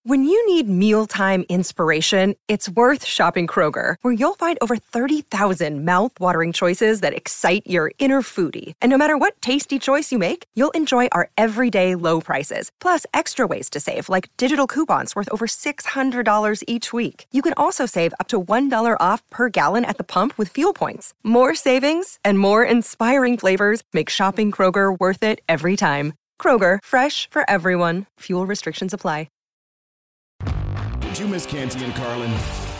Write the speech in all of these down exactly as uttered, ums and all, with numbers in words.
When you need mealtime inspiration, it's worth shopping Kroger, where you'll find over thirty thousand mouth-watering choices that excite your inner foodie. And no matter what tasty choice you make, you'll enjoy our everyday low prices, plus extra ways to save, like digital coupons worth over six hundred dollars each week. You can also save up to one dollar off per gallon at the pump with fuel points. More savings and more inspiring flavors make shopping Kroger worth it every time. Kroger, fresh for everyone. Fuel restrictions apply. Did you miss Canty and Carlin?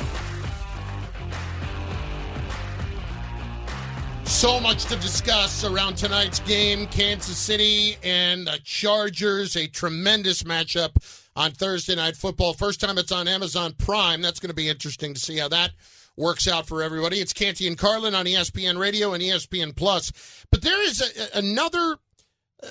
So much to discuss around tonight's game. Kansas City and the Chargers, a tremendous matchup on Thursday Night Football. First time it's on Amazon Prime. That's going to be interesting to see how that works out for everybody. It's Canty and Carlin on E S P N Radio and E S P N Plus. But there is a, another, uh,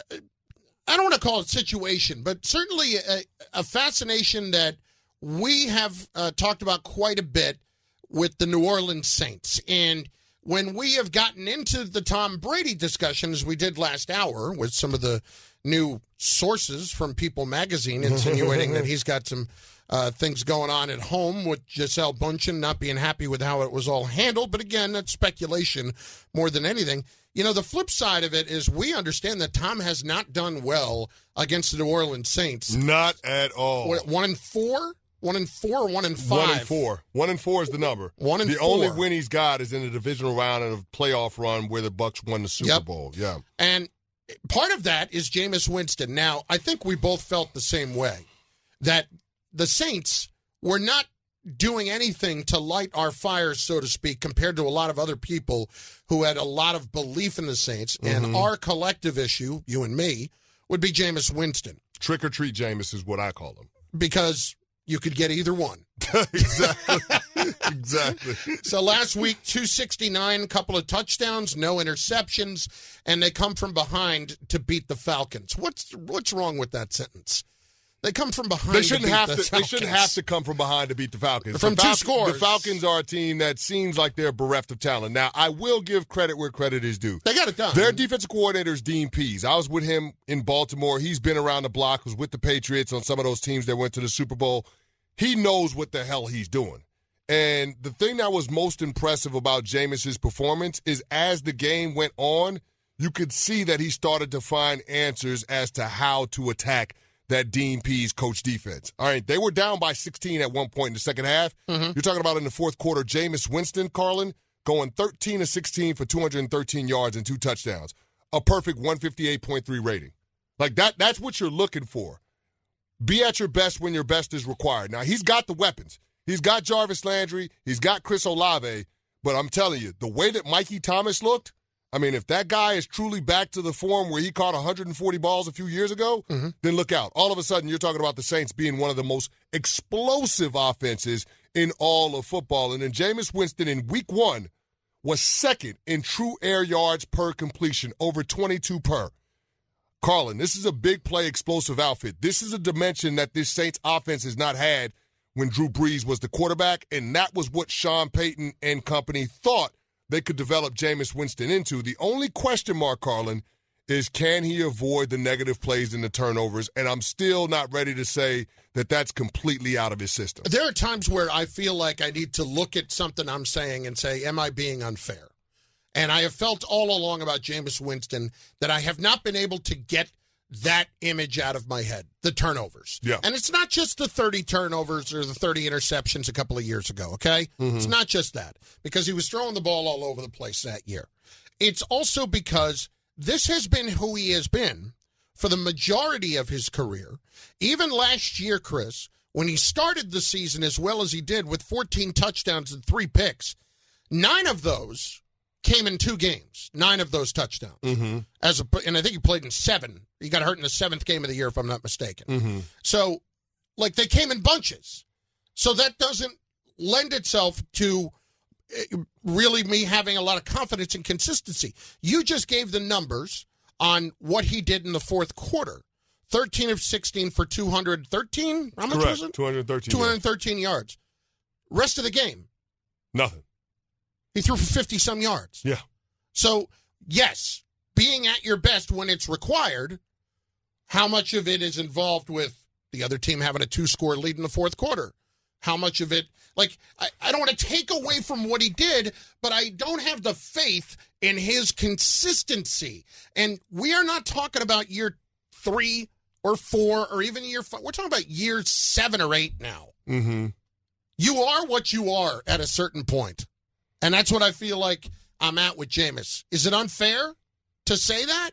I don't want to call it situation, but certainly a, a fascination that we have uh, talked about quite a bit with the New Orleans Saints. And when we have gotten into the Tom Brady discussion, as we did last hour with some of the new sources from People Magazine insinuating that he's got some uh, things going on at home with Gisele Bündchen not being happy with how it was all handled. But again, that's speculation more than anything. You know, the flip side of it is we understand that Tom has not done well against the New Orleans Saints. Not at all. What, one and four? One and four or one and five? One and four. One and four is the number. One and the four. only win he's got is in the divisional round of a playoff run where the Bucs won the Super yep. Bowl. Yeah. And part of that is Jameis Winston. Now, I think we both felt the same way, that the Saints were not doing anything to light our fires, so to speak, compared to a lot of other people who had a lot of belief in the Saints. Mm-hmm. And our collective issue, you and me, would be Jameis Winston. Trick or treat Jameis is what I call him. Because you could get either one. Exactly. Exactly. So last week, two sixty-nine, couple of touchdowns, no interceptions, and they come from behind to beat the Falcons. What's what's wrong with that sentence? They come from behind. They shouldn't to beat have the to. Falcons. They shouldn't have to come from behind to beat the Falcons. From the two Fal- scores. The Falcons are a team that seems like they're bereft of talent. Now, I will give credit where credit is due. They got it done. Their defensive coordinator is Dean Pease. I was with him in Baltimore. He's been around the block. Was with the Patriots on some of those teams that went to the Super Bowl. He knows what the hell he's doing. And the thing that was most impressive about Jameis's performance is as the game went on, you could see that he started to find answers as to how to attack that Dean Pease coach defense. All right, they were down by sixteen at one point in the second half. Mm-hmm. You're talking about in the fourth quarter, Jameis Winston, Carlin, going thirteen of sixteen for two hundred thirteen yards and two touchdowns. A perfect one fifty-eight point three rating. Like, that. that's what you're looking for. Be at your best when your best is required. Now, he's got the weapons. He's got Jarvis Landry. He's got Chris Olave. But I'm telling you, the way that Mikey Thomas looked, I mean, if that guy is truly back to the form where he caught one hundred forty balls a few years ago, mm-hmm. then look out. All of a sudden, you're talking about the Saints being one of the most explosive offenses in all of football. And then Jameis Winston in week one was second in true air yards per completion, over twenty-two per. Carlin, this is a big play explosive outfit. This is a dimension that this Saints offense has not had when Drew Brees was the quarterback, and that was what Sean Payton and company thought they could develop Jameis Winston into. The only question mark, Carlin, is can he avoid the negative plays and the turnovers? And I'm still not ready to say that that's completely out of his system. There are times where I feel like I need to look at something I'm saying and say, am I being unfair? And I have felt all along about Jameis Winston that I have not been able to get that image out of my head, the turnovers. Yeah. And it's not just the thirty turnovers or the thirty interceptions a couple of years ago, okay? Mm-hmm. It's not just that, because he was throwing the ball all over the place that year. It's also because this has been who he has been for the majority of his career. Even last year, Chris, when he started the season as well as he did with fourteen touchdowns and three picks, nine of those came in two games, nine of those touchdowns. Mm-hmm. As a, and I think he played in seven. He got hurt in the seventh game of the year, if I'm not mistaken. Mm-hmm. So, like, they came in bunches. So that doesn't lend itself to really me having a lot of confidence and consistency. You just gave the numbers on what he did in the fourth quarter. thirteen of sixteen for two hundred thirteen? How much Correct. was it? two hundred thirteen. two hundred thirteen yards. Rest of the game? Nothing. He threw for fifty-some yards. Yeah. So, yes, being at your best when it's required, how much of it is involved with the other team having a two-score lead in the fourth quarter. How much of it, like, I, I don't want to take away from what he did, but I don't have the faith in his consistency. And we are not talking about year three or four or even year five. We're talking about year seven or eight now. Mm-hmm. You are what you are at a certain point. And that's what I feel like I'm at with Jameis. Is it unfair to say that?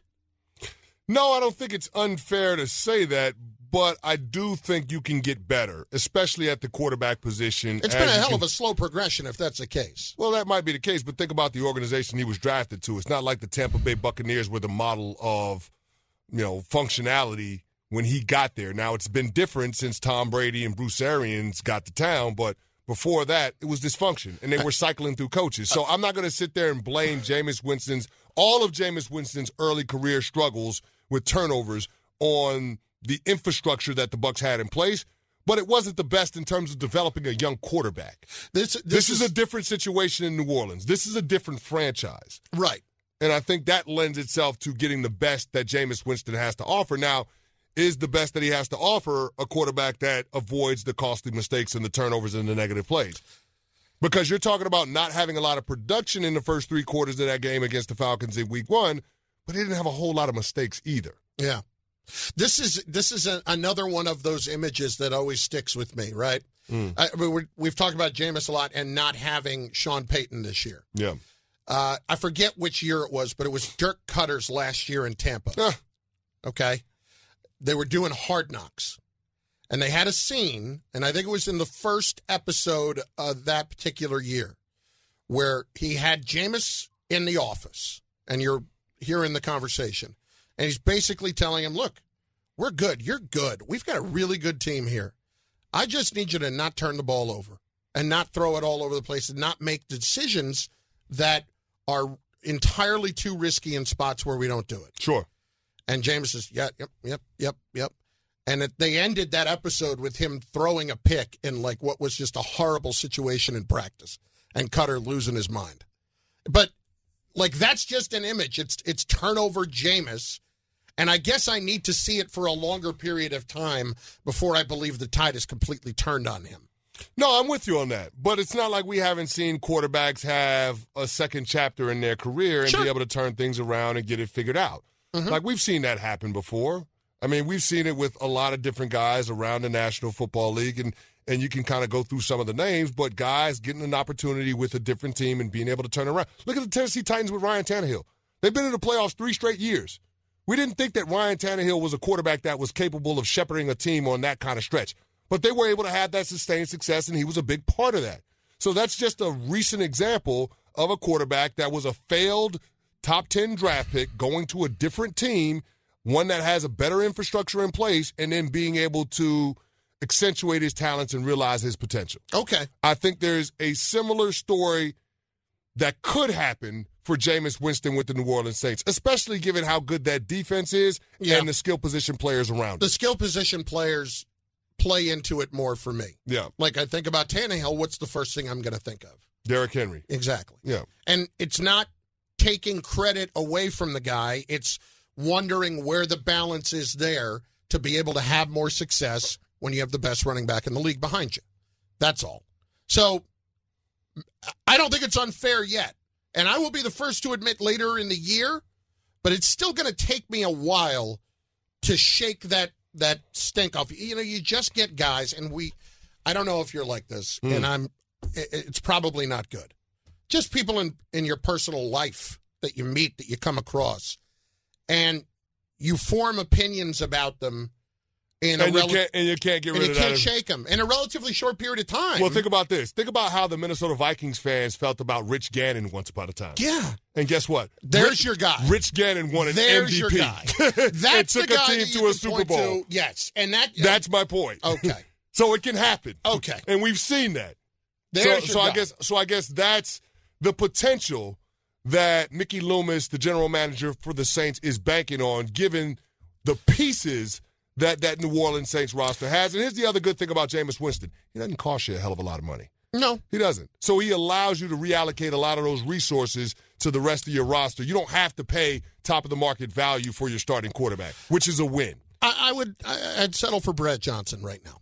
No, I don't think it's unfair to say that, but I do think you can get better, especially at the quarterback position. It's been a hell can... of a slow progression if that's the case. Well, that might be the case, but think about the organization he was drafted to. It's not like the Tampa Bay Buccaneers were the model of, you know, functionality when he got there. Now, it's been different since Tom Brady and Bruce Arians got to town, but before that, it was dysfunction, and they were cycling through coaches. So I'm not going to sit there and blame Jameis Winston's, all of Jameis Winston's early career struggles with turnovers on the infrastructure that the Bucs had in place, but it wasn't the best in terms of developing a young quarterback. This, this, this is, is a different situation in New Orleans. This is a different franchise. Right. And I think that lends itself to getting the best that Jameis Winston has to offer. Now, is the best that he has to offer a quarterback that avoids the costly mistakes and the turnovers and the negative plays? Because you're talking about not having a lot of production in the first three quarters of that game against the Falcons in week one, but he didn't have a whole lot of mistakes either. Yeah. This is this is a, another one of those images that always sticks with me, right? Mm. I, we're, we've talked about Jameis a lot and not having Sean Payton this year. Yeah. Uh, I forget which year it was, but it was Dirk Cutter's last year in Tampa. Uh. Okay? They were doing Hard Knocks, and they had a scene, and I think it was in the first episode of that particular year, where he had Jameis in the office, and you're hearing the conversation. And he's basically telling him, look, we're good. You're good. We've got a really good team here. I just need you to not turn the ball over and not throw it all over the place and not make decisions that are entirely too risky in spots where we don't do it. Sure. And James says, yeah, yep, yep, yep, yep. And it, they ended that episode with him throwing a pick in like what was just a horrible situation in practice and Cutter losing his mind. But like that's just an image. It's it's turnover Jameis. And I guess I need to see it for a longer period of time before I believe the tide is completely turned on him. No, I'm with you on that. But it's not like we haven't seen quarterbacks have a second chapter in their career and sure. be able to turn things around and get it figured out. Mm-hmm. Like, we've seen that happen before. I mean, we've seen it with a lot of different guys around the National Football League, and, and you can kind of go through some of the names, but guys getting an opportunity with a different team and being able to turn around. Look at the Tennessee Titans with Ryan Tannehill. They've been in the playoffs three straight years. We didn't think that Ryan Tannehill was a quarterback that was capable of shepherding a team on that kind of stretch. But they were able to have that sustained success, and he was a big part of that. So that's just a recent example of a quarterback that was a failed top ten draft pick going to a different team, one that has a better infrastructure in place, and then being able to accentuate his talents and realize his potential. Okay. I think there's a similar story that could happen for Jameis Winston with the New Orleans Saints, especially given how good that defense is yeah. and the skill position players around The it. skill position players play into it more for me. Yeah. Like I think about Tannehill, what's the first thing I'm going to think of? Derrick Henry. Exactly. Yeah. And it's not taking credit away from the guy. It's wondering where the balance is there to be able to have more success when you have the best running back in the league behind you. That's all. So I don't think it's unfair yet. And I will be the first to admit later in the year, but it's still going to take me a while to shake that that stink off. You know, you just get guys, and we, I don't know if you're like this, mm. and I'm, it's probably not good. Just people in, in your personal life that you meet, that you come across, and you form opinions about them in and, a you rel- can't, and you can't get rid and of you that. can't shake them in a relatively short period of time. Well, think about this. Think about how the Minnesota Vikings fans felt about Rich Gannon once upon a time. Yeah. And guess what? There's Rich, your guy. Rich Gannon won an There's M V P. your guy. That's took the guy a team that you to a can Super point Bowl. to. Yes. And that That's my point. Okay. So it can happen. Okay. And we've seen that. There's so your so guy. I guess so I guess that's the potential that Mickey Loomis, the general manager for the Saints, is banking on, given the pieces that that New Orleans Saints roster has. And here's the other good thing about Jameis Winston. He doesn't cost you a hell of a lot of money. No. He doesn't. So he allows you to reallocate a lot of those resources to the rest of your roster. You don't have to pay top-of-the-market value for your starting quarterback, which is a win. I, I would I, I'd settle for Brad Johnson right now.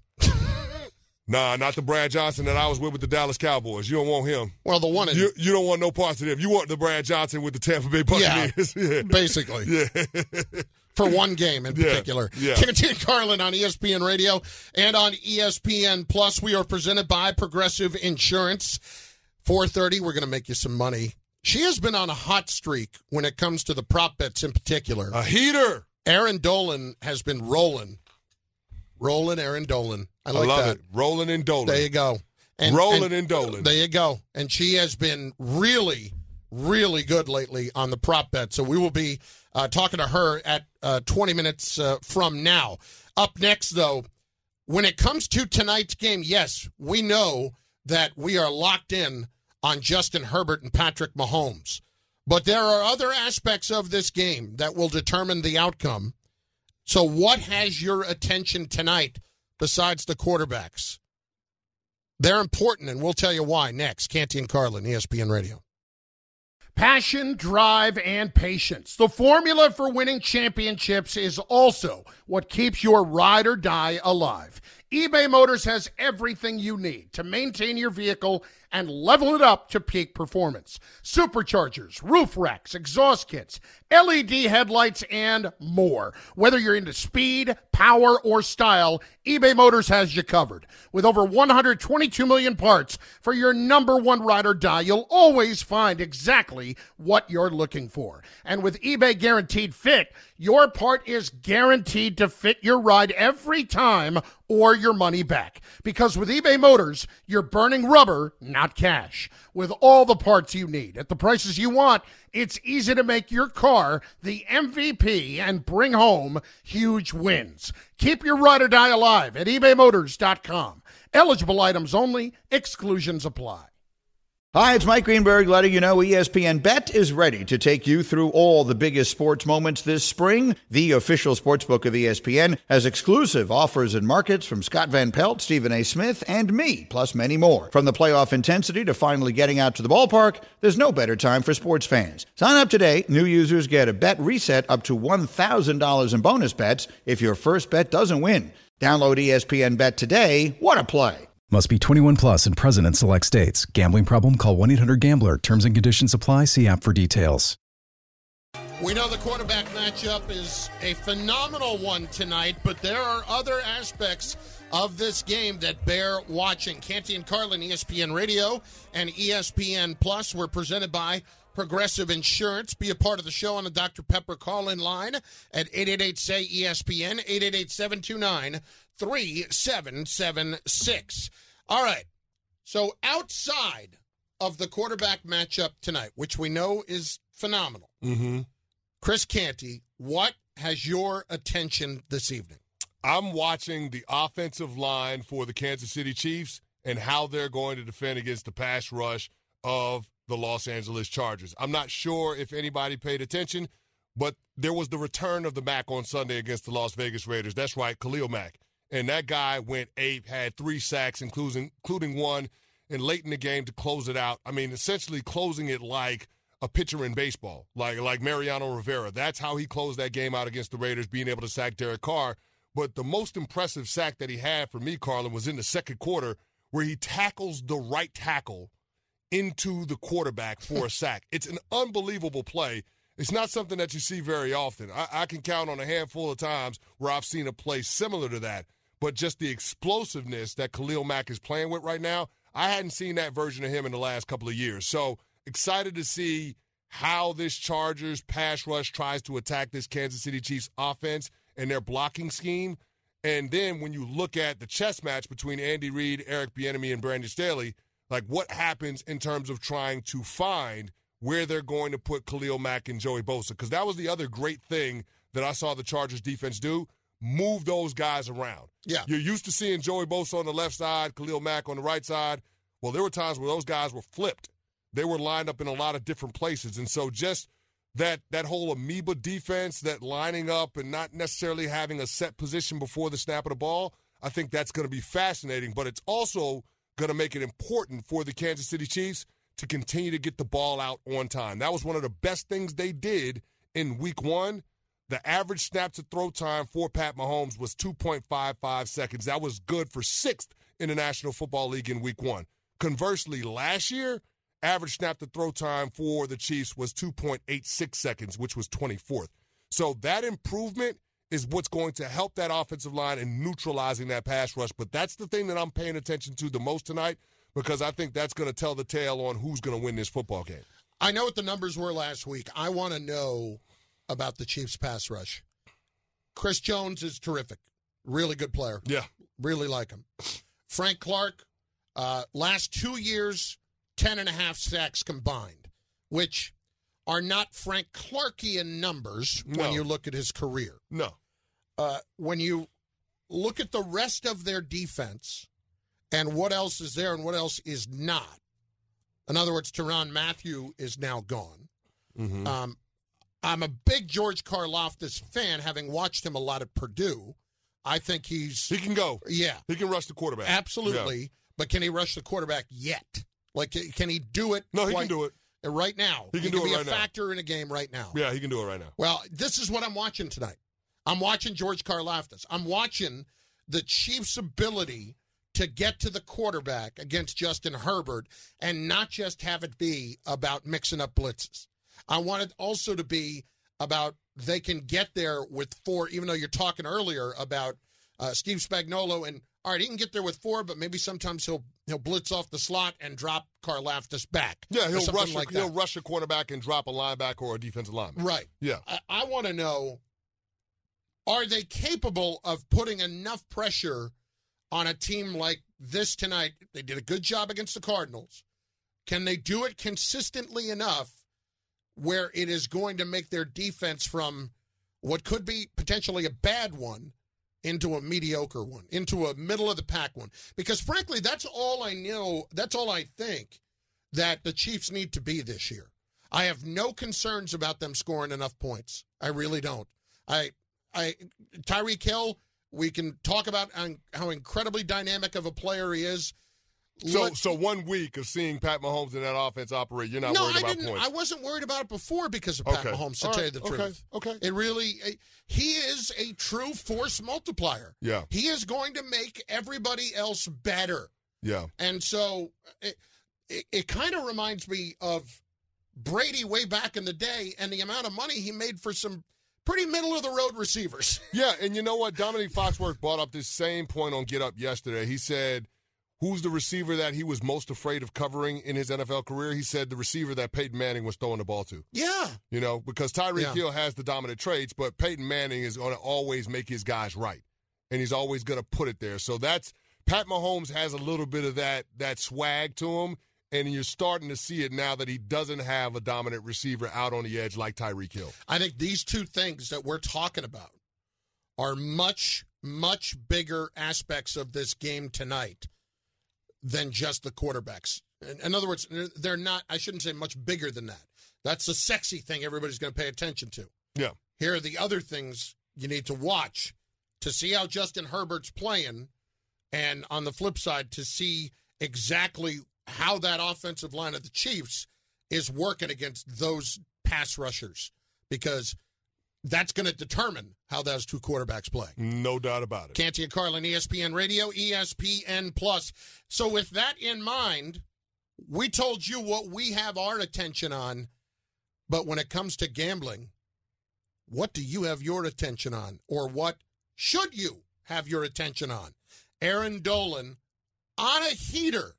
Nah, not the Brad Johnson that I was with with the Dallas Cowboys. You don't want him. Well, the one in, you, you don't want no parts of him. You want the Brad Johnson with the Tampa Bay Buccaneers. Yeah, yeah. Basically. Yeah. For one game in yeah. particular. Yeah. Canty and Carlin on E S P N Radio and on E S P N Plus. We are presented by Progressive Insurance. four thirty, we're going to make you some money. She has been on a hot streak when it comes to the prop bets in particular. A heater. Aaron Dolan has been rolling. Rolling Aaron Dolan. I like I love that. it. Rolling and Dolan. There you go. And, Rolling and, and Dolan. There you go. And she has been really, really good lately on the prop bet. So we will be uh, talking to her at uh, twenty minutes uh, from now. Up next, though, when it comes to tonight's game, yes, we know that we are locked in on Justin Herbert and Patrick Mahomes. But there are other aspects of this game that will determine the outcome. So what has your attention tonight besides the quarterbacks? They're important, and we'll tell you why next. Canty and Carlin, E S P N Radio. Passion, drive, and patience. The formula for winning championships is also what keeps your ride or die alive. eBay Motors has everything you need to maintain your vehicle and level it up to peak performance. Superchargers, roof racks, exhaust kits, L E D headlights, and more. Whether you're into speed, power, or style, eBay Motors has you covered. With over one hundred twenty-two million parts for your number one ride or die, you'll always find exactly what you're looking for. And with eBay Guaranteed Fit, your part is guaranteed to fit your ride every time or your money back. Because with eBay Motors, you're burning rubber, not cash. With all the parts you need at the prices you want, it's easy to make your car the M V P and bring home huge wins. Keep your ride or die alive at ebay motors dot com. Eligible items only. Exclusions apply. Hi, it's Mike Greenberg letting you know E S P N Bet is ready to take you through all the biggest sports moments this spring. The official sportsbook of E S P N has exclusive offers and markets from Scott Van Pelt, Stephen A. Smith, and me, plus many more. From the playoff intensity to finally getting out to the ballpark, there's no better time for sports fans. Sign up today. New users get a bet reset up to one thousand dollars in bonus bets if your first bet doesn't win. Download E S P N Bet today. What a play. Must be twenty-one plus and present in select states. Gambling problem? Call one eight hundred gambler. Terms and conditions apply. See app for details. We know the quarterback matchup is a phenomenal one tonight, but there are other aspects of this game that bear watching. Canty and Carlin, E S P N Radio and E S P N Plus were presented by Progressive Insurance. Be a part of the show on the Doctor Pepper call-in line at eight eight eight, S A Y, E S P N, eight eight eight, seven two nine, three seven seven six. All right. So outside of the quarterback matchup tonight, which we know is phenomenal, mm-hmm. Chris Canty, what has your attention this evening? I'm watching the offensive line for the Kansas City Chiefs and how they're going to defend against the pass rush of the Los Angeles Chargers. I'm not sure if anybody paid attention, but there was the return of the Mac on Sunday against the Las Vegas Raiders. That's right, Khalil Mack. And that guy went ape, had three sacks, including, including one, and late in the game to close it out. I mean, essentially closing it like a pitcher in baseball, like like Mariano Rivera. That's how he closed that game out against the Raiders, being able to sack Derek Carr. But the most impressive sack that he had for me, Carlin, was in the second quarter where he tackles the right tackle into the quarterback for a sack. It's an unbelievable play. It's not something that you see very often. I, I can count on a handful of times where I've seen a play similar to that. But just the explosiveness that Khalil Mack is playing with right now, I hadn't seen that version of him in the last couple of years. So excited to see how this Chargers pass rush tries to attack this Kansas City Chiefs offense and their blocking scheme. And then when you look at the chess match between Andy Reid, Eric Bieniemy, and Brandon Staley, like what happens in terms of trying to find where they're going to put Khalil Mack and Joey Bosa. Because that was the other great thing that I saw the Chargers defense do, move those guys around. Yeah. You're used to seeing Joey Bosa on the left side, Khalil Mack on the right side. Well, there were times where those guys were flipped. They were lined up in a lot of different places. And so just that that whole amoeba defense, that lining up and not necessarily having a set position before the snap of the ball, I think that's going to be fascinating. But it's also going to make it important for the Kansas City Chiefs to continue to get the ball out on time. That was one of the best things they did in week one. The average snap-to-throw time for Pat Mahomes was two point five five seconds. That was good for sixth in the National Football League in week one. Conversely, last year, average snap-to-throw time for the Chiefs was two point eight six seconds, which was twenty-fourth. So that improvement is what's going to help that offensive line in neutralizing that pass rush. But that's the thing that I'm paying attention to the most tonight, because I think that's going to tell the tale on who's going to win this football game. I know what the numbers were last week. I want to know about the Chiefs' pass rush. Chris Jones is terrific. Really good player. Yeah. Really like him. Frank Clark, uh, last two years, ten and a half sacks combined, which are not Frank Clarkian numbers No. when you look at his career. No. Uh, when you look at the rest of their defense and what else is there and what else is not, in other words, Tyrann Mathieu is now gone. Mm-hmm. Um, I'm a big George Karlaftis fan, having watched him a lot at Purdue. I think he's... He can go. Yeah. He can rush the quarterback. Absolutely. Yeah. But can he rush the quarterback yet? Like, can he do it? No, he quite, can do it. Right now. He can he do can it be right a now. factor in a game right now. Yeah, he can do it right now. Well, this is what I'm watching tonight. I'm watching George Karlaftis. I'm watching the Chiefs' ability to get to the quarterback against Justin Herbert and not just have it be about mixing up blitzes. I want it also to be about they can get there with four, even though you're talking earlier about uh, Steve Spagnuolo, and all right, he can get there with four, but maybe sometimes he'll he'll blitz off the slot and drop Karlaftis back. Yeah, he'll rush like a, he'll rush a cornerback and drop a linebacker or a defensive lineman. Right. Yeah. I, I want to know, are they capable of putting enough pressure on a team like this tonight? They did a good job against the Cardinals. Can they do it consistently enough where it is going to make their defense from what could be potentially a bad one into a mediocre one, into a middle-of-the-pack one? Because, frankly, that's all I know, that's all I think that the Chiefs need to be this year. I have no concerns about them scoring enough points. I really don't. I, I, Tyreek Hill, we can talk about how incredibly dynamic of a player he is. So, Let, so one week of seeing Pat Mahomes in that offense operate, you're not no, worried I about didn't, points. I wasn't worried about it before because of Pat Okay. Mahomes, to All tell right. you the Okay. truth. Okay. It really, he is a true force multiplier. Yeah. He is going to make everybody else better. Yeah. And so it, it, it kind of reminds me of Brady way back in the day and the amount of money he made for some pretty middle-of-the-road receivers. Yeah, and you know what? Dominique Foxworth brought up this same point on Get Up yesterday. He said, who's the receiver that he was most afraid of covering in his N F L career? He said the receiver that Peyton Manning was throwing the ball to. Yeah. You know, because Tyreek Yeah. Hill has the dominant traits, but Peyton Manning is going to always make his guys right. And he's always going to put it there. So that's Pat Mahomes has a little bit of that that swag to him, and you're starting to see it now that he doesn't have a dominant receiver out on the edge like Tyreek Hill. I think these two things that we're talking about are much, much bigger aspects of this game tonight than just the quarterbacks. In, in other words, they're not, I shouldn't say much bigger than that. That's the sexy thing everybody's going to pay attention to. Yeah. Here are the other things you need to watch to see how Justin Herbert's playing, and on the flip side, to see exactly how that offensive line of the Chiefs is working against those pass rushers, because that's going to determine how those two quarterbacks play. No doubt about it. Canty and Carlin, E S P N Radio, E S P N Plus. So with that in mind, we told you what we have our attention on, but when it comes to gambling, what do you have your attention on, or what should you have your attention on? Aaron Dolan, on a heater,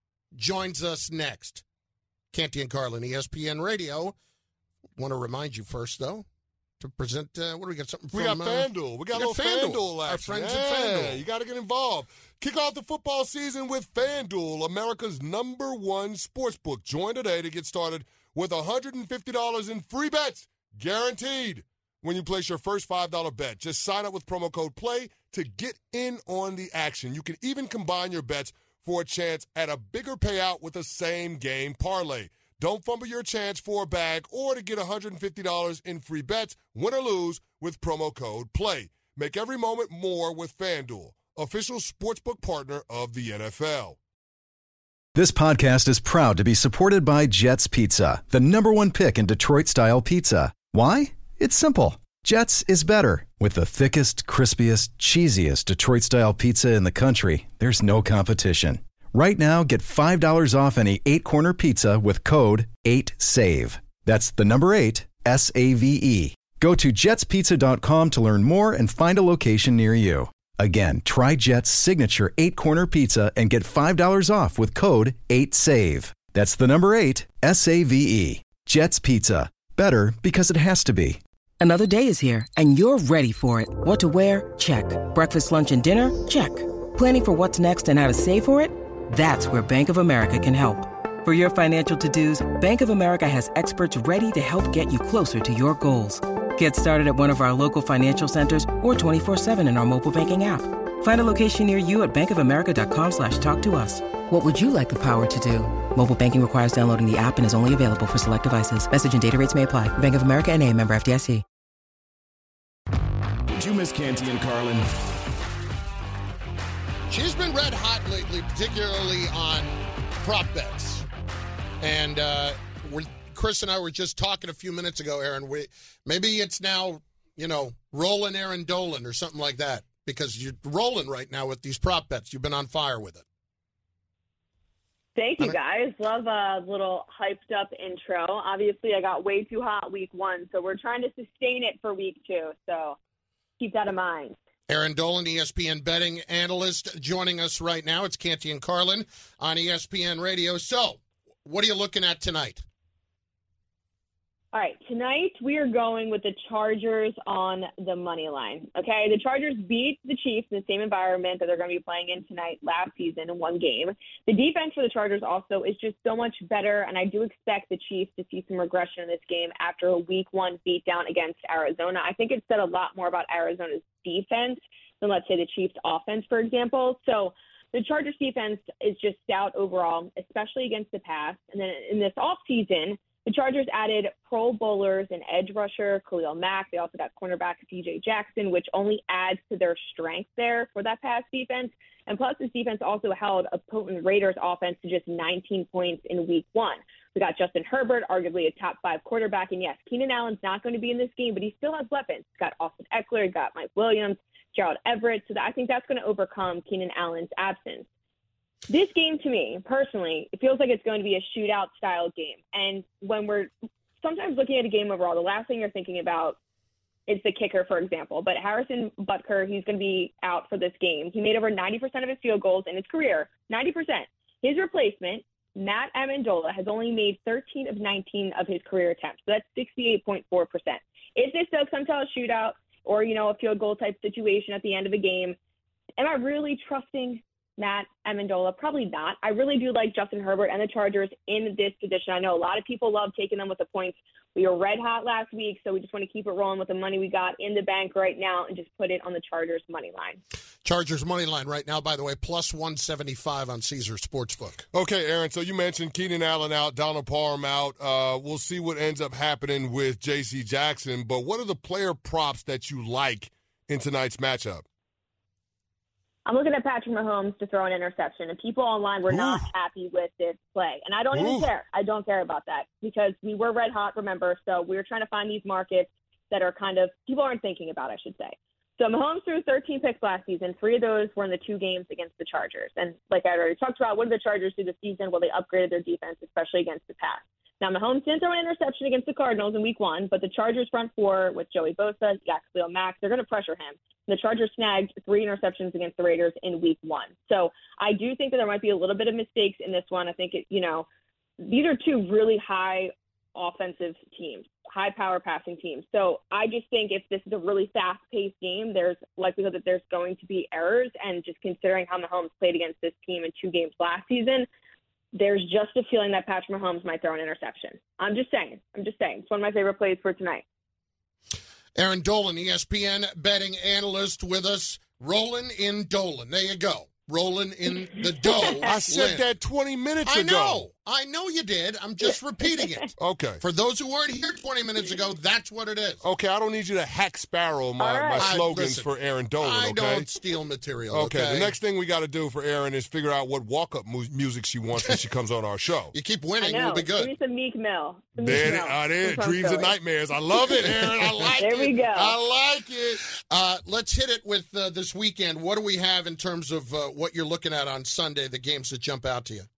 joins us next. Canty and Carlin, E S P N Radio. Want to remind you first, though, to present, uh, what do we got? Something We from, got uh, FanDuel. We got we a got little FanDuel. FanDuel Our action. friends at Yeah, FanDuel. you got to get involved. Kick off the football season with FanDuel, America's number one sportsbook. Join today to get started with one hundred fifty dollars in free bets, guaranteed, when you place your first five dollar bet. Just sign up with promo code PLAY to get in on the action. You can even combine your bets for a chance at a bigger payout with a same-game parlay. Don't fumble your chance for a bag or to get one hundred fifty dollars in free bets, win or lose, with promo code PLAY. Make every moment more with FanDuel, official sportsbook partner of the N F L. This podcast is proud to be supported by Jets Pizza, the number one pick in Detroit-style pizza. Why? It's simple. Jets is better. With the thickest, crispiest, cheesiest Detroit-style pizza in the country, there's no competition. Right now, get five dollars off any eight-corner pizza with code eight save. That's the number eight, S A V E. Go to jets pizza dot com to learn more and find a location near you. Again, try Jet's signature eight-corner pizza and get five dollars off with code eight save. That's the number eight, S A V E. Jet's Pizza. Better because it has to be. Another day is here, and you're ready for it. What to wear? Check. Breakfast, lunch, and dinner? Check. Planning for what's next and how to save for it? That's where Bank of America can help. For your financial to-dos, Bank of America has experts ready to help get you closer to your goals. Get started at one of our local financial centers or twenty-four seven in our mobile banking app. Find a location near you at bankofamerica.com slash talk to us. What would you like the power to do? Mobile banking requires downloading the app and is only available for select devices. Message and data rates may apply. Bank of America N A, member F D I C. Did you miss Canty and Carlin? She's been red hot lately, particularly on prop bets. And uh, we're, Chris and I were just talking a few minutes ago, Aaron. We, maybe it's now, you know, rolling Aaron Dolan or something like that, because you're rolling right now with these prop bets. You've been on fire with it. Thank you, guys. Love a little hyped-up intro. Obviously, I got way too hot week one, so we're trying to sustain it for week two. So keep that in mind. Aaron Dolan, E S P N betting analyst, joining us right now. It's Canty and Carlin on E S P N Radio. So what are you looking at tonight? All right, tonight we are going with the Chargers on the money line. Okay, the Chargers beat the Chiefs in the same environment that they're going to be playing in tonight last season in one game. The defense for the Chargers also is just so much better, and I do expect the Chiefs to see some regression in this game after a week one beatdown against Arizona. I think it said a lot more about Arizona's defense than, let's say, the Chiefs' offense, for example. So the Chargers defense is just stout overall, especially against the pass. And then in this offseason, the Chargers added Pro Bowlers and edge rusher Khalil Mack. They also got cornerback D J Jackson, which only adds to their strength there for that pass defense. And plus, this defense also held a potent Raiders offense to just nineteen points in week one. We got Justin Herbert, arguably a top five quarterback. And yes, Keenan Allen's not going to be in this game, but he still has weapons. He's got Austin Eckler, he's got Mike Williams, Gerald Everett. So I think that's going to overcome Keenan Allen's absence. This game, to me, personally, it feels like it's going to be a shootout-style game. And when we're sometimes looking at a game overall, the last thing you're thinking about is the kicker, for example. But Harrison Butker, he's going to be out for this game. He made over ninety percent of his field goals in his career, ninety percent. His replacement, Matt Amendola, has only made thirteen of nineteen of his career attempts. So that's sixty-eight point four percent. If this does come to a shootout or, you know, a field goal type situation at the end of a game, am I really trusting Matt Amendola? Probably not. I really do like Justin Herbert and the Chargers in this position. I know a lot of people love taking them with the points. We were red hot last week, so we just want to keep it rolling with the money we got in the bank right now and just put it on the Chargers money line. Chargers money line right now, by the way, plus one seventy-five on Caesar Sportsbook. Okay, Aaron, so you mentioned Keenan Allen out, Donald Parham out. Uh, we'll see what ends up happening with J C Jackson, but what are the player props that you like in tonight's matchup? I'm looking at Patrick Mahomes to throw an interception, and people online were Ooh. not happy with this play. And I don't Ooh. even care. I don't care about that because we were red hot, remember, so we were trying to find these markets that are kind of – people aren't thinking about, I should say. So Mahomes threw thirteen picks last season. Three of those were in the two games against the Chargers. And like I already talked about, what did the Chargers do this season? Well, they upgraded their defense, especially against the pass. Now, Mahomes didn't throw an interception against the Cardinals in week one, but the Chargers front four with Joey Bosa, Yak Khalil Mack, they're going to pressure him. The Chargers snagged three interceptions against the Raiders in week one. So I do think that there might be a little bit of mistakes in this one. I think, it, you know, these are two really high offensive teams, high power passing teams. So I just think if this is a really fast-paced game, there's likelihood that there's going to be errors. And just considering how Mahomes played against this team in two games last season, there's just a feeling that Patrick Mahomes might throw an interception. I'm just saying. I'm just saying. It's one of my favorite plays for tonight. Aaron Dolan, E S P N betting analyst with us. Rolling in Dolan. There you go. Rolling in the dough. I said Lynn. that twenty minutes I ago. know. I know you did. I'm just repeating it. Okay. For those who weren't here twenty minutes ago, that's what it is. Okay, I don't need you to hack Sparrow my, right. my slogans I, listen, for Aaron Dolan, I okay? don't steal material, okay? Okay, the next thing we got to do for Aaron is figure out what walk-up mu- music she wants when she comes on our show. You keep I winning, know. we'll be good. Give me some Meek Mill. Some Meek There, Mill. it- uh, there, Some from dreams and Philly. nightmares. I love it, Aaron. I like There it. we go. I like it. Uh, let's hit it with uh, this weekend. What do we have in terms of uh, what you're looking at on Sunday, the games that jump out to you?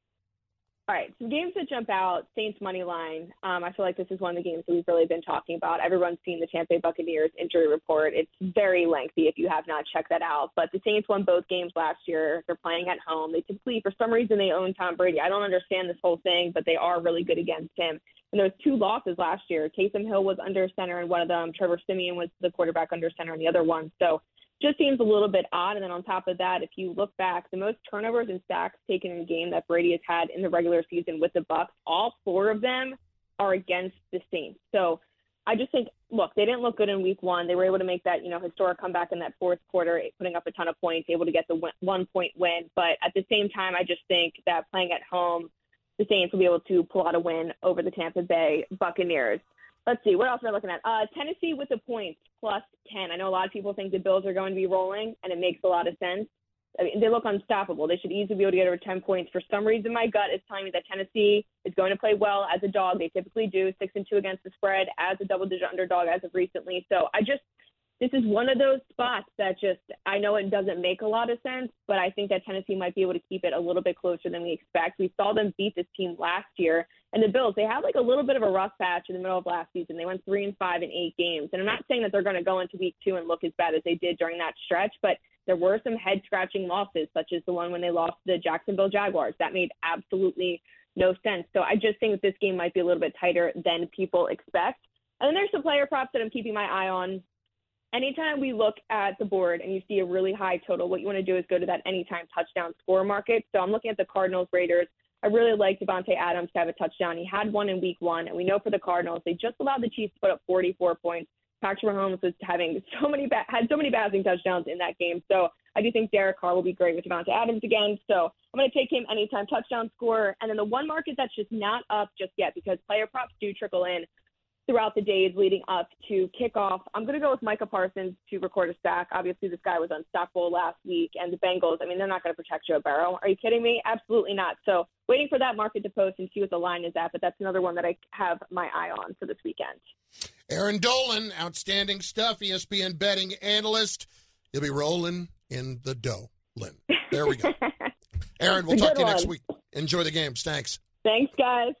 All right, some games that jump out, Saints money line. Um, I feel like this is one of the games that we've really been talking about. Everyone's seen the Tampa Bay Buccaneers injury report. It's very lengthy if you have not checked that out. But the Saints won both games last year. They're playing at home. They typically, for some reason, they own Tom Brady. I don't understand this whole thing, but they are really good against him. And there was two losses last year. Taysom Hill was under center in one of them. Trevor Siemian was the quarterback under center in the other one. So just seems a little bit odd. And then on top of that, if you look back, the most turnovers and sacks taken in a game that Brady has had in the regular season with the Bucs, all four of them are against the Saints. So I just think, look, they didn't look good in week one. They were able to make that, you know, historic comeback in that fourth quarter, putting up a ton of points, able to get the one-point win. But at the same time, I just think that playing at home, the Saints will be able to pull out a win over the Tampa Bay Buccaneers. Let's see, what else am I looking at? Uh, Tennessee with the points, plus ten. I know a lot of people think the Bills are going to be rolling, and it makes a lot of sense. I mean, they look unstoppable. They should easily be able to get over ten points. For some reason, my gut is telling me that Tennessee is going to play well as a dog. They typically do, six and two against the spread, as a double-digit underdog as of recently. So I just this is one of those spots that just, I know it doesn't make a lot of sense, but I think that Tennessee might be able to keep it a little bit closer than we expect. We saw them beat this team last year, and the Bills, they had like a little bit of a rough patch in the middle of last season. They went three and five in eight games, and I'm not saying that they're going to go into week two and look as bad as they did during that stretch, but there were some head-scratching losses, such as the one when they lost to the Jacksonville Jaguars. That made absolutely no sense. So I just think that this game might be a little bit tighter than people expect. And then there's some player props that I'm keeping my eye on. Anytime we look at the board and you see a really high total, what you want to do is go to that anytime touchdown score market. So I'm looking at the Cardinals Raiders. I really like Devontae Adams to have a touchdown. He had one in week one, and we know for the Cardinals, they just allowed the Chiefs to put up forty-four points. Patrick Mahomes was having so many ba- had so many passing touchdowns in that game. So I do think Derek Carr will be great with Devontae Adams again. So I'm going to take him anytime touchdown score. And then the one market that's just not up just yet, because player props do trickle in throughout the days leading up to kickoff. I'm going to go with Micah Parsons to record a sack. Obviously, this guy was unstoppable last week, and the Bengals, I mean, they're not going to protect Joe Burrow. Are you kidding me? Absolutely not. So waiting for that market to post and see what the line is at, but that's another one that I have my eye on for this weekend. Aaron Dolan, outstanding stuff, E S P N betting analyst. He'll be rolling in the dough. Lynn. There we go. Aaron, we'll talk to you next week. Enjoy the games. Thanks. Thanks, guys.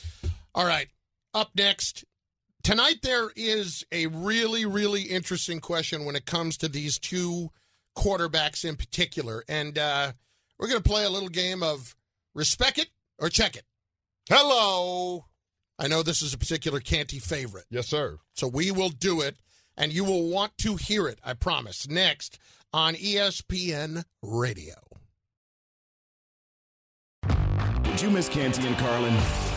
All right. Up next. Tonight there is a really, really interesting question when it comes to these two quarterbacks in particular. And uh, we're going to play a little game of respect it or check it. Hello. I know this is a particular Canty favorite. Yes, sir. So we will do it, and you will want to hear it, I promise, next on E S P N Radio. Did you miss Canty and Carlin?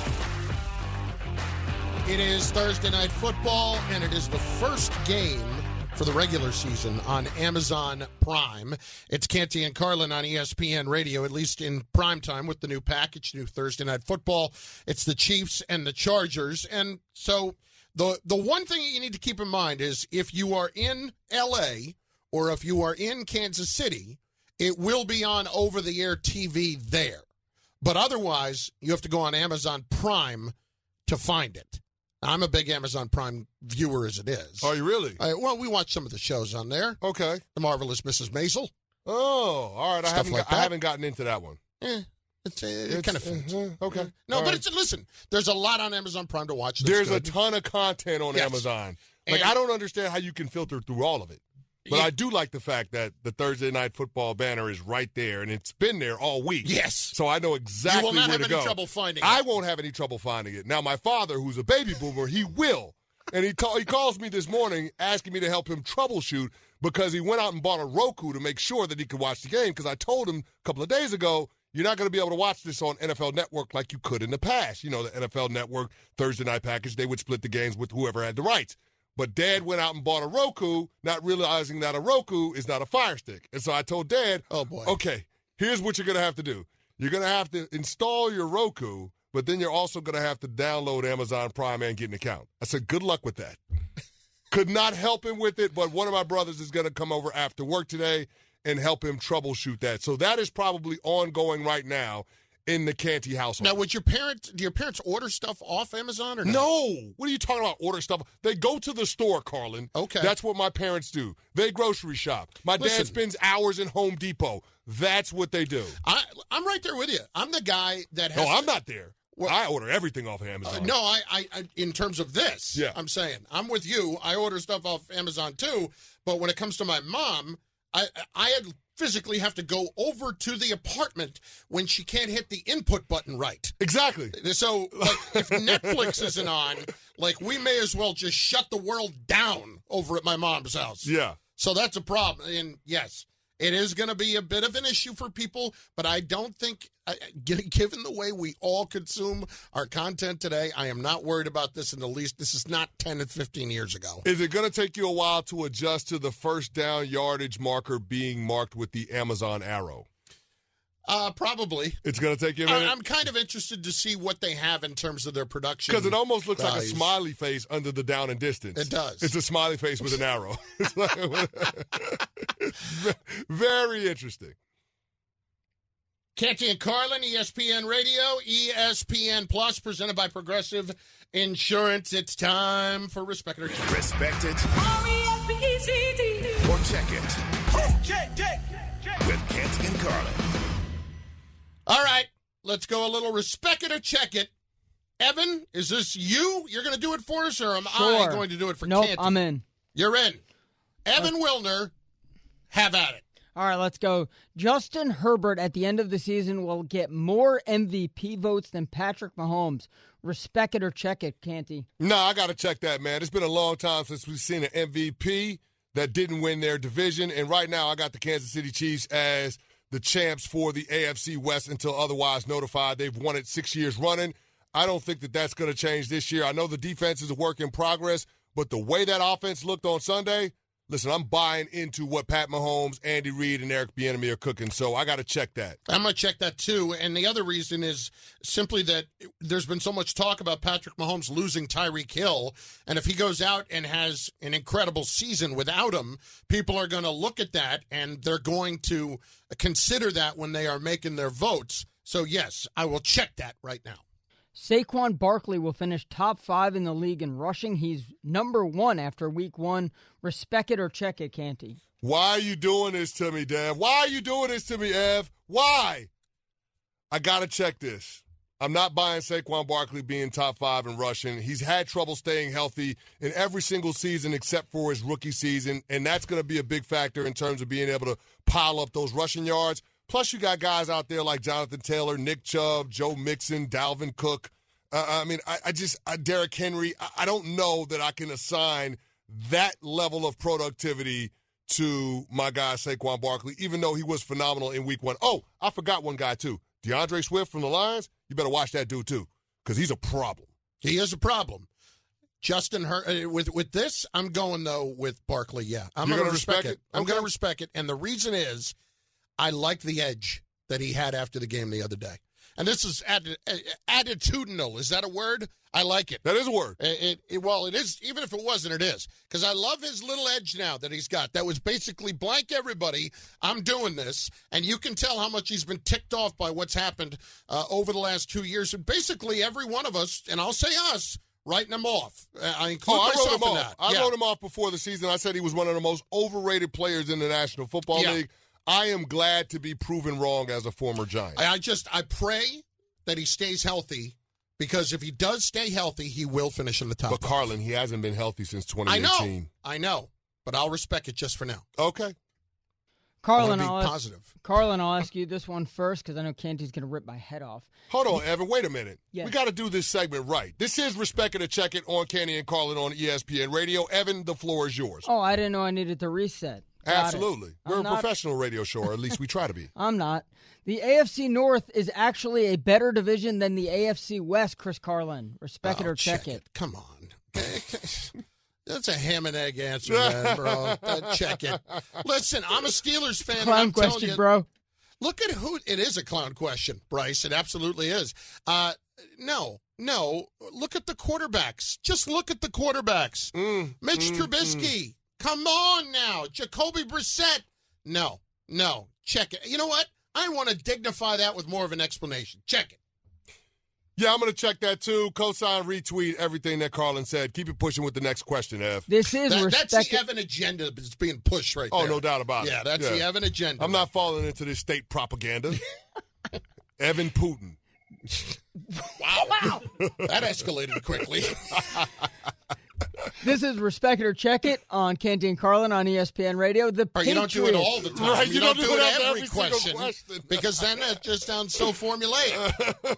It is Thursday Night Football, and it is the first game for the regular season on Amazon Prime. It's Canty and Carlin on E S P N Radio, at least in prime time with the new package, new Thursday Night Football. It's the Chiefs and the Chargers. And so the the one thing you need to keep in mind is if you are in L A or if you are in Kansas City, it will be on over-the-air T V there. But otherwise, you have to go on Amazon Prime to find it. I'm a big Amazon Prime viewer as it is. Are you really? I, well, we watch some of the shows on there. Okay. The Marvelous Missus Maisel. Oh, all right. I Stuff haven't, like got, I that. haven't gotten into that one. Eh, it's, uh, it It's- kind of fits. uh, okay. No, All but right. it's listen. There's a lot on Amazon Prime to watch. That's There's good. a ton of content on Yes. Amazon. Like, And- I don't understand how you can filter through all of it. But Yeah. I do like the fact that the Thursday Night Football banner is right there, and it's been there all week. Yes. So I know exactly You will not where have to any go. trouble finding I it. won't have any trouble finding it. Now, my father, who's a baby boomer, he will. And he, call, he calls me this morning asking me to help him troubleshoot because he went out and bought a Roku to make sure that he could watch the game, because I told him a couple of days ago, you're not going to be able to watch this on N F L Network like you could in the past. You know, the N F L Network Thursday night package, they would split the games with whoever had the rights. But Dad went out and bought a Roku, not realizing that a Roku is not a Fire Stick. And so I told Dad, Oh, boy. okay, here's what you're going to have to do. You're going to have to install your Roku, but then you're also going to have to download Amazon Prime and get an account. I said, good luck with that. Could not help him with it, but one of my brothers is going to come over after work today and help him troubleshoot that. So that is probably ongoing right now in the Canty household. Now, would your parents, do your parents order stuff off Amazon or no? No. What are you talking about, order stuff? They go to the store, Carlin. Okay. That's what my parents do. They grocery shop. My Listen, dad spends hours in Home Depot. That's what they do. I, I'm right there with you. I'm the guy that has No, I'm to, not there. Well, I order everything off of Amazon. Uh, no, I, I, I, in terms of this, yeah. I'm saying I'm with you. I order stuff off Amazon too, but when it comes to my mom, I, I had physically have to go over to the apartment when she can't hit the input button right. Exactly. So, like, if Netflix isn't on, like, we may as well just shut the world down over at my mom's house. Yeah. So that's a problem. And yes, it is going to be a bit of an issue for people, but I don't think, given the way we all consume our content today, I am not worried about this in the least. This is not ten and fifteen years ago. Is it going to take you a while to adjust to the first down yardage marker being marked with the Amazon arrow? Uh, probably. It's going to take you a minute? I, I'm kind of interested to see what they have in terms of their production. Because it almost looks values. like a smiley face under the down and distance. It does. It's a smiley face with an arrow. It's like, very interesting. Canty and Carlin, E S P N Radio, E S P N Plus, presented by Progressive Insurance. It's time for Respect It or Check It. Respect it. Or check it. Check, check, check. With Canty and Carlin. All right, let's go a little Respect It or Check It. Evan, is this you? You're going to do it for us, or am sure. I going to do it for nope, Canty? I'm in. You're in. Evan Wilner, have at it. All right, let's go. Justin Herbert at the end of the season will get more M V P votes than Patrick Mahomes. Respect it or check it, Canty? No, I got to check that, man. It's been a long time since we've seen an M V P that didn't win their division. And right now I got the Kansas City Chiefs as the champs for the A F C West until otherwise notified. They've won it six years running. I don't think that that's going to change this year. I know the defense is a work in progress, but the way that offense looked on Sunday, listen, I'm buying into what Pat Mahomes, Andy Reid, and Eric Bieniemy are cooking, so I got to check that. I'm going to check that, too. And the other reason is simply that there's been so much talk about Patrick Mahomes losing Tyreek Hill, and if he goes out and has an incredible season without him, people are going to look at that, and they're going to consider that when they are making their votes. So, yes, I will check that right now. Saquon Barkley will finish top five in the league in rushing. He's number one after week one. Respect it or check it, Canty? Why are you doing this to me, Dev? Why are you doing this to me, Ev? Why? I got to check this. I'm not buying Saquon Barkley being top five in rushing. He's had trouble staying healthy in every single season except for his rookie season, and that's going to be a big factor in terms of being able to pile up those rushing yards. Plus, you got guys out there like Jonathan Taylor, Nick Chubb, Joe Mixon, Dalvin Cook. Uh, I mean, I, I just, I, Derrick Henry, I, I don't know that I can assign that level of productivity to my guy Saquon Barkley, even though he was phenomenal in week one. Oh, I forgot one guy, too. DeAndre Swift from the Lions. You better watch that dude, too, because he's a problem. He is a problem. Justin, Her- with with this, I'm going, though, with Barkley, yeah. I'm going to respect, respect it. it. I'm okay. going to respect it, and the reason is I like the edge that he had after the game the other day. And this is atti- attitudinal. Is that a word? I like it. That is a word. It, it, it, well, it is. Even if it wasn't, it is. Because I love his little edge now that he's got. That was basically blank everybody. I'm doing this. And you can tell how much he's been ticked off by what's happened uh, over the last two years. And basically every one of us, and I'll say us, writing him off. I include oh, I myself wrote him in off. that. I yeah. wrote him off before the season. I said he was one of the most overrated players in the National Football yeah. League. I am glad to be proven wrong as a former Giant. I, I just, I pray that he stays healthy, because if he does stay healthy, he will finish in the top. But, Carlin, he hasn't been healthy since twenty eighteen. I know. I know. But I'll respect it just for now. Okay. Carlin, be I'll ask, positive. Carlin, I'll ask you this one first, because I know Canty's going to rip my head off. Hold on, Evan. Wait a minute. Yes. We got to do this segment right. This is Respect It or Check It on Canty and Carlin on E S P N Radio. Evan, the floor is yours. Oh, I didn't know I needed to reset. Got Absolutely. it. We're I'm a not, professional radio show, or at least we try to be. I'm not. The A F C North is actually a better division than the A F C West, Chris Carlin. Respect oh, it or check, check it. it. Come on. That's a ham and egg answer, man, bro. Uh, check it. Listen, I'm a Steelers fan. Clown and I'm question, telling you, bro. Look at who – it is a clown question, Bryce. It absolutely is. Uh, no, no. Look at the quarterbacks. Just look at the quarterbacks. Mm, Mitch mm, Trubisky. Mm. Come on now. Jacoby Brissett. No, no. Check it. You know what? I want to dignify that with more of an explanation. Check it. Yeah, I'm going to check that too. Cosign, retweet everything that Carlin said. Keep it pushing with the next question, Ev. This is that, respect- That's the Evan agenda that's being pushed right oh, there. Oh, no doubt about it. Yeah, that's yeah. the Evan agenda. I'm not falling into this state propaganda. Evan Putin. Wow. wow. That escalated quickly. This is Respect It or Check It on Canty and Carlin on E S P N Radio. The or you don't do it all the time. Right, you, you don't, don't do, do it it every, every question, question. Because then it just sounds so formulaic.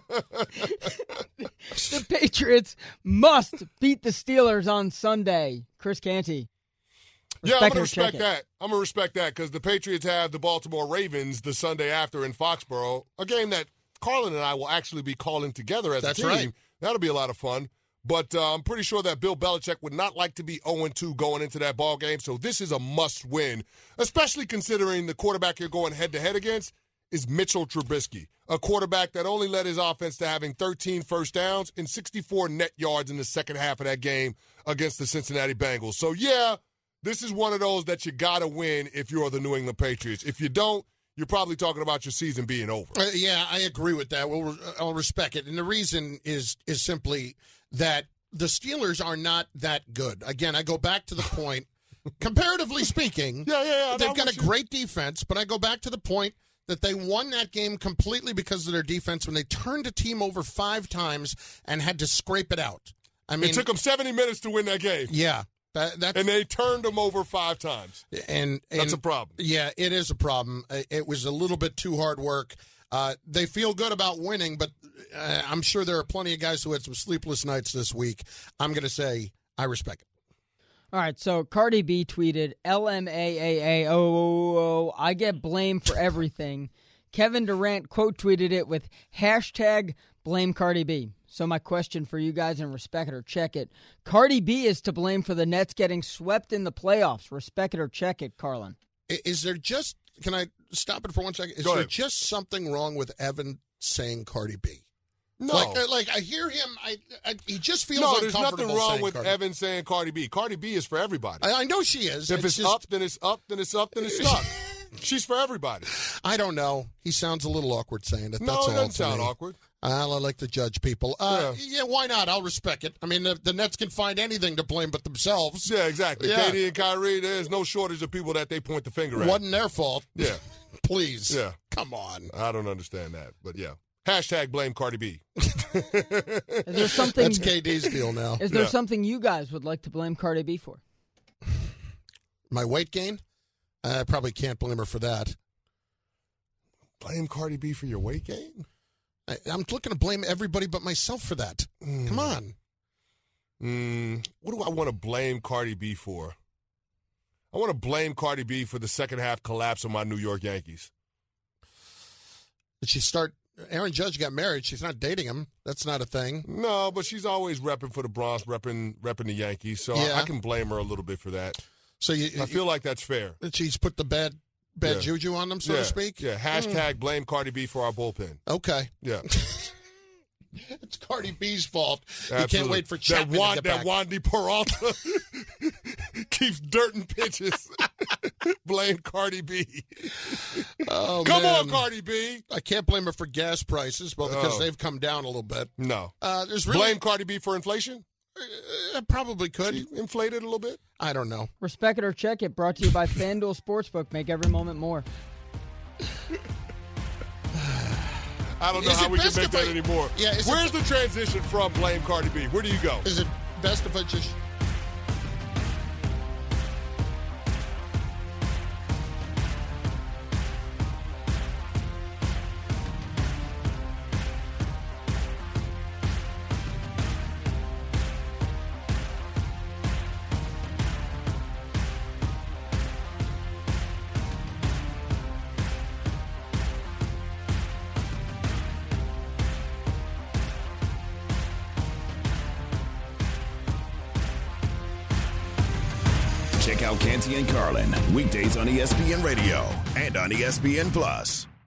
The Patriots must beat the Steelers on Sunday. Chris Canty. Yeah, I'm going to respect that. I'm going to respect that because the Patriots have the Baltimore Ravens the Sunday after in Foxborough, a game that Carlin and I will actually be calling together as That's a team. Right. That'll be a lot of fun. But uh, I'm pretty sure that Bill Belichick would not like to be oh and two going into that ball game. So this is a must-win, especially considering the quarterback you're going head-to-head against is Mitchell Trubisky, a quarterback that only led his offense to having thirteen first downs and sixty-four net yards in the second half of that game against the Cincinnati Bengals. So, yeah, this is one of those that you got to win if you're the New England Patriots. If you don't, you're probably talking about your season being over. Uh, yeah, I agree with that. We'll, I'll respect it. And the reason is is simply that the Steelers are not that good. Again, I go back to the point, comparatively speaking, yeah, yeah, yeah, they've got a you. great defense, but I go back to the point that they won that game completely because of their defense when they turned a team over five times and had to scrape it out. I mean, it took them seventy minutes to win that game. Yeah. That, that's, and they turned them over five times. And, and that's a problem. Yeah, it is a problem. It was a little bit too hard work. Uh, they feel good about winning, but uh, I'm sure there are plenty of guys who had some sleepless nights this week. I'm going to say I respect it. All right, so Cardi B tweeted, L M A A A O, I get blamed for everything. Kevin Durant quote tweeted it with hashtag blame Cardi B. So my question for you guys, and respect it or check it, Cardi B is to blame for the Nets getting swept in the playoffs. Respect it or check it, Carlin. Is there just, can I stop it for one second? Is Go there ahead. just something wrong with Evan saying Cardi B? No. Like, like I hear him, I, I he just feels no, there's uncomfortable nothing wrong saying with Cardi. Evan saying Cardi B. Cardi B is for everybody. I, I know she is. If it's, it's, just, up, then it's up, then it's up, then it's stuck. She's for everybody. I don't know. He sounds a little awkward saying it. No, That's it all doesn't to sound me. awkward. I like to judge people. Uh, Yeah. yeah, why not? I'll respect it. I mean, the, the Nets can find anything to blame but themselves. Yeah, exactly. Yeah. Katie and Kyrie, there's no shortage of people that they point the finger at. Wasn't their fault. Yeah. Please. Yeah. Come on. I don't understand that, but yeah. Hashtag blame Cardi B. Is there something? That's K D's deal now. Is there Yeah. something you guys would like to blame Cardi B for? My weight gain? I probably can't blame her for that. Blame Cardi B for your weight gain? I, I'm looking to blame everybody but myself for that. Mm. Come on. Mm, what do I want to blame Cardi B for? I want to blame Cardi B for the second half collapse of my New York Yankees. Did she start? Aaron Judge got married. She's not dating him. That's not a thing. No, but she's always repping for the Bronx, repping repping the Yankees. So Yeah. I, I can blame her a little bit for that. So you, I feel like that's fair. that she's put the bad bad Yeah. juju on them, so yeah. to speak. Yeah. Hashtag blame Cardi B for our bullpen. Okay. Yeah. It's Cardi B's fault. You Absolutely. can't wait for that Chapman Juan, to get that back. Wandy Peralta keeps dirting pitches. Blame Cardi B. Oh, Come man. on, Cardi B. I can't blame her for gas prices, well, because Oh. they've come down a little bit. No. Uh, there's really Blame Cardi B for inflation. uh, probably could. She inflated a little bit. I don't know. Respect it or check it. Brought to you by FanDuel Sportsbook. Make every moment more. I don't know Is how it we can best make if that I- anymore. Yeah, is it- Where's the transition from blame Cardi B? Where do you go? Is it best if I just? Check out Canty and Carlin, weekdays on E S P N Radio and on E S P N Plus.